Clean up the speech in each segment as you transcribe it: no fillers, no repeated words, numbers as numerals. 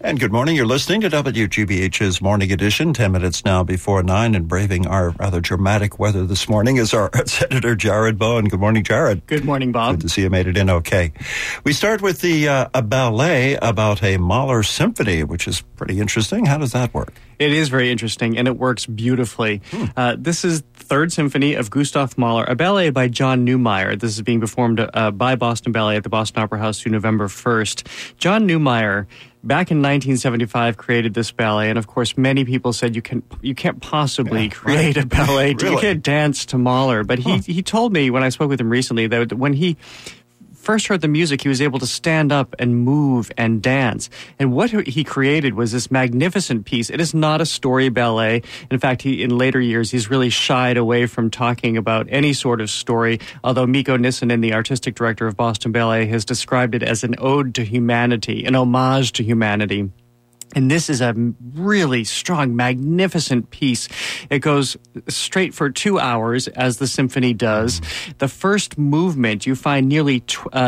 And good morning. You're listening to WGBH's Morning Edition. 10 minutes now before 9, and braving our rather dramatic weather this morning is our Senator Jared Bowen. Good morning, Jared. Good morning, Bob. Good to see you made it in okay. We start with a ballet about a Mahler symphony, which is pretty interesting. How does that work? It is very interesting, and it works beautifully. This is Third Symphony of Gustav Mahler, a ballet by John Neumeier. This is being performed by Boston Ballet at the Boston Opera House through November 1st. John Neumeier, back in 1975, created this ballet, and of course, many people said you can't possibly create a ballet. Really? You can't dance to Mahler. But he told me when I spoke with him recently that when he first heard the music, he was able to stand up and move and dance. And what he created was this magnificent piece. It is not a story ballet. In fact, in later years, he's really shied away from talking about any sort of story, although Mikko Nissinen, the artistic director of Boston Ballet, has described it as an ode to humanity, an homage to humanity. And this is a really strong, magnificent piece. It goes straight for 2 hours, as the symphony does. The first movement, you find nearly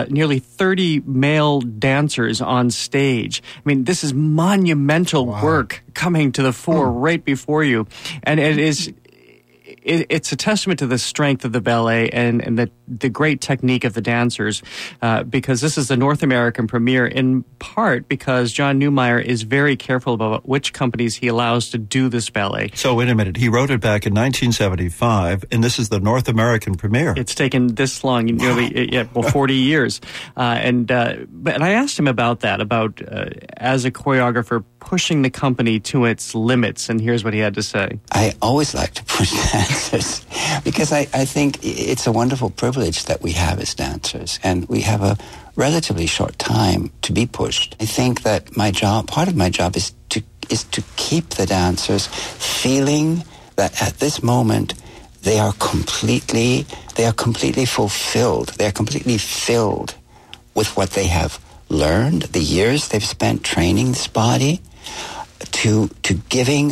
30 male dancers on stage. I mean, this is monumental work coming to the fore right before you. And it's a testament to the strength of the ballet and the great technique of the dancers, because this is the North American premiere, in part because John Neumeier is very careful about which companies he allows to do this ballet. So wait a minute. He wrote it back in 1975, and this is the North American premiere. It's taken this long, nearly 40 years. And I asked him about that, as a choreographer, pushing the company to its limits, and here's what he had to say. I always like to push dancers because I think it's a wonderful privilege that we have as dancers, and we have a relatively short time to be pushed. I think that part of my job is to keep the dancers feeling that at this moment they are completely fulfilled. They are completely filled with what they have learned, the years they've spent training this body, to giving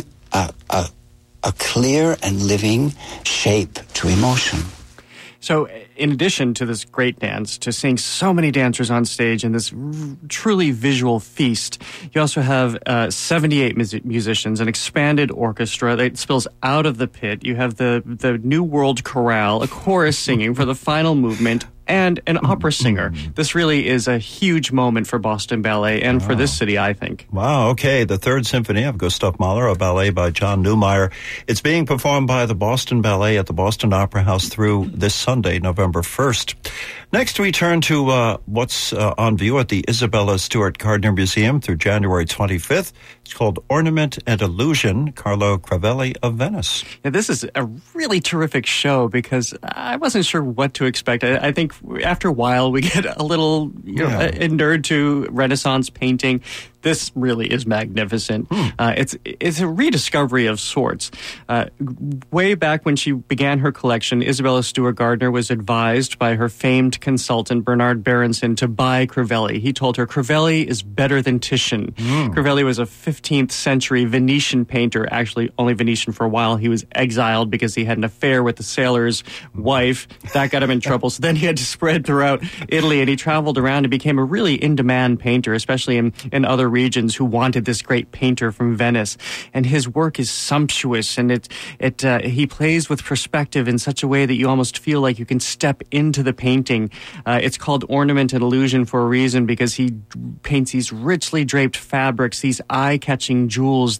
a clear and living shape to emotion. So in addition to this great dance, to seeing so many dancers on stage and this truly visual feast, you also have 78 musicians, an expanded orchestra that spills out of the pit. You have the New World Chorale, a chorus singing for the final movement, and an opera singer. This really is a huge moment for Boston Ballet and for this city, I think. Wow, okay. The Third Symphony of Gustav Mahler, a ballet by John Neumeier. It's being performed by the Boston Ballet at the Boston Opera House through this Sunday, November 1st. Next, we turn to what's on view at the Isabella Stewart Gardner Museum through January 25th. It's called Ornament and Illusion, Carlo Crivelli of Venice. Yeah, this is a really terrific show because I wasn't sure what to expect. I think after a while we get a little inured to Renaissance painting. This really is magnificent. It's a rediscovery of sorts. Way back when she began her collection, Isabella Stewart Gardner was advised by her famed consultant, Bernard Berenson, to buy Crivelli. He told her, Crivelli is better than Titian. Crivelli was a 15th century Venetian painter, actually only Venetian for a while. He was exiled because he had an affair with the sailor's wife. That got him in trouble. So then he had to spread throughout Italy, and he traveled around and became a really in-demand painter, especially in other regions who wanted this great painter from Venice. And his work is sumptuous, and he plays with perspective in such a way that you almost feel like you can step into the painting. It's called Ornament and Illusion for a reason, because he paints these richly draped fabrics, these eye-catching jewels.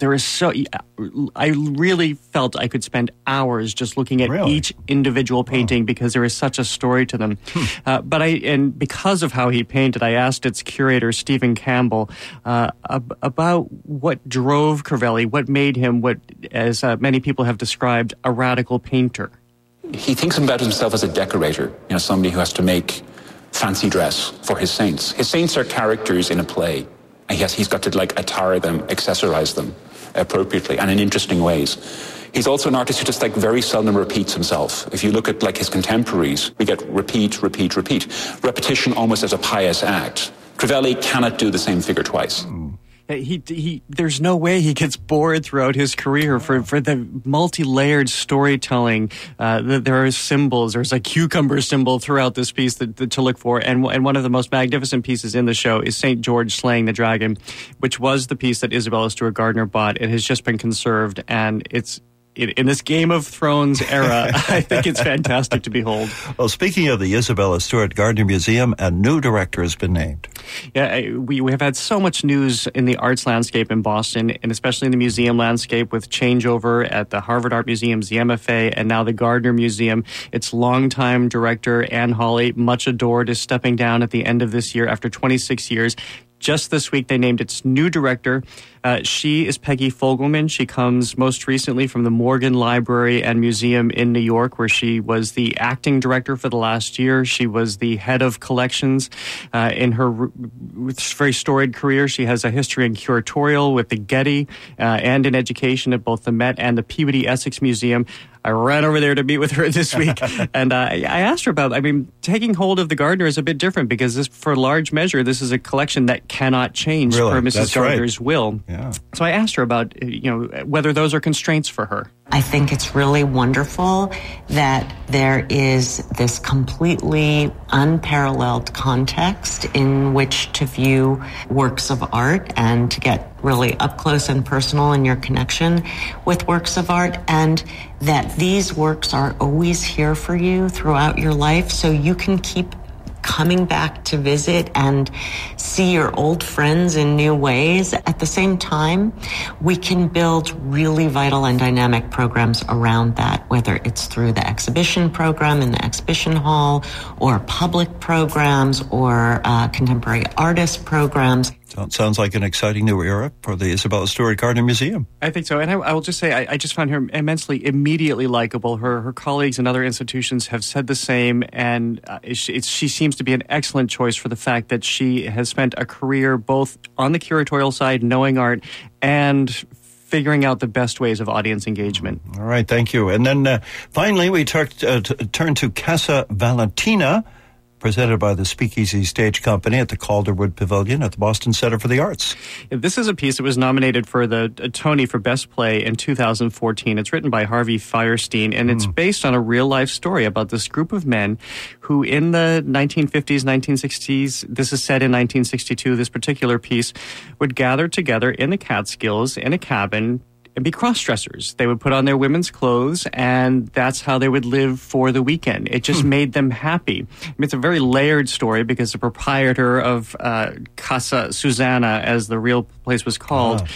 I really felt I could spend hours just looking at each individual painting because there is such a story to them. But because of how he painted, I asked its curator, Stephen Campbell, about what drove Crivelli, what made him what, as many people have described, a radical painter. He thinks about himself as a decorator, somebody who has to make fancy dress for his saints. His saints are characters in a play. And he's got to attire them, accessorize them appropriately and in interesting ways. He's also an artist who just very seldom repeats himself. If you look at his contemporaries, we get repeat. Repetition almost as a pious act. Crivelli cannot do the same figure twice. There's no way he gets bored throughout his career for the multi-layered storytelling. There are symbols. There's a cucumber symbol throughout this piece to look for. And one of the most magnificent pieces in the show is St. George Slaying the Dragon, which was the piece that Isabella Stewart Gardner bought. It has just been conserved, and it's in this Game of Thrones era, I think it's fantastic to behold. Well, speaking of the Isabella Stewart Gardner Museum, a new director has been named. Yeah, we have had so much news in the arts landscape in Boston, and especially in the museum landscape with changeover at the Harvard Art Museums, the MFA, and now the Gardner Museum. Its longtime director, Anne Hawley, much adored, is stepping down at the end of this year after 26 years. Just this week, they named its new director. She is Peggy Fogelman. She comes most recently from the Morgan Library and Museum in New York, where she was the acting director for the last year. She was the head of collections in her very storied career. She has a history in curatorial with the Getty and in education at both the Met and the Peabody Essex Museum. I ran over there to meet with her this week, and I asked her about, taking hold of the Gardner is a bit different because this, for large measure, this is a collection that cannot change per Mrs. Gardner's will. Yeah. So I asked her about, whether those are constraints for her. I think it's really wonderful that there is this completely unparalleled context in which to view works of art and to get really up close and personal in your connection with works of art, and that these works are always here for you throughout your life, so you can keep coming back to visit and see your old friends in new ways. At the same time, we can build really vital and dynamic programs around that, whether it's through the exhibition program in the exhibition hall or public programs or contemporary artist programs. Sounds like an exciting new era for the Isabella Stewart Gardner Museum. I think so. And I will just say, I just found her immediately likable. Her colleagues in other institutions have said the same. And she seems to be an excellent choice for the fact that she has spent a career both on the curatorial side, knowing art, and figuring out the best ways of audience engagement. All right. Thank you. And then finally, we turn to Casa Valentina, presented by the Speakeasy Stage Company at the Calderwood Pavilion at the Boston Center for the Arts. This is a piece that was nominated for the Tony for Best Play in 2014. It's written by Harvey Fierstein, and it's based on a real-life story about this group of men who in the 1950s, 1960s, this is set in 1962, this particular piece, would gather together in the Catskills in a cabin and be cross-dressers. They would put on their women's clothes, and that's how they would live for the weekend. It just made them happy. It's a very layered story because the proprietor of Casa Susanna, as the real place was called,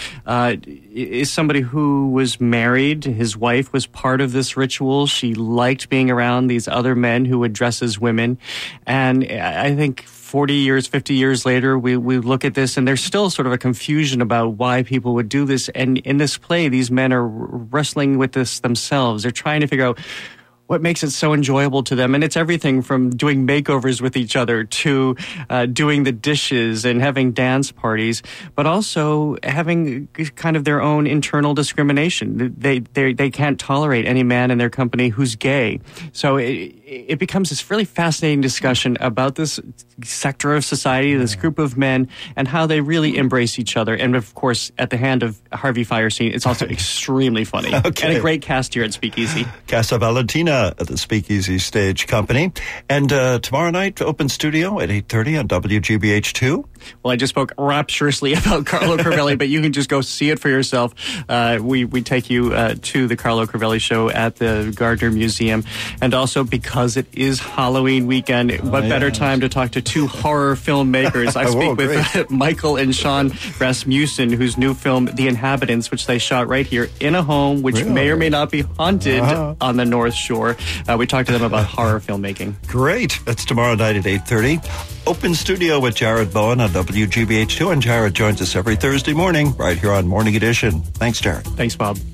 is somebody who was married. His wife was part of this ritual. She liked being around these other men who would dress as women. And I think 40 years, 50 years later, we look at this and there's still sort of a confusion about why people would do this. And in this play, these men are wrestling with this themselves. They're trying to figure out what makes it so enjoyable to them. And it's everything from doing makeovers with each other to doing the dishes and having dance parties, but also having kind of their own internal discrimination. They can't tolerate any man in their company who's gay. So it becomes this really fascinating discussion about this sector of society, this group of men, and how they really embrace each other. And of course, at the hand of Harvey Fierstein, it's also extremely funny. Okay. And a great cast here at Speakeasy. Casa Valentina at the Speakeasy Stage Company. And tomorrow night, open studio at 8:30 on WGBH2. Well, I just spoke rapturously about Carlo Crivelli, but you can just go see it for yourself. We take you to the Carlo Crivelli show at the Gardner Museum. And also, because it is Halloween weekend, what better time to talk to two horror filmmakers? I speak with Michael and Sean Rasmussen, whose new film, The Inhabitants, which they shot right here in a home, which may or may not be haunted on the North Shore. We talked to them about horror filmmaking. Great. That's tomorrow night at 8:30. Open studio with Jared Bowen on WGBH2, and Jared joins us every Thursday morning right here on Morning Edition. Thanks, Jared. Thanks, Bob.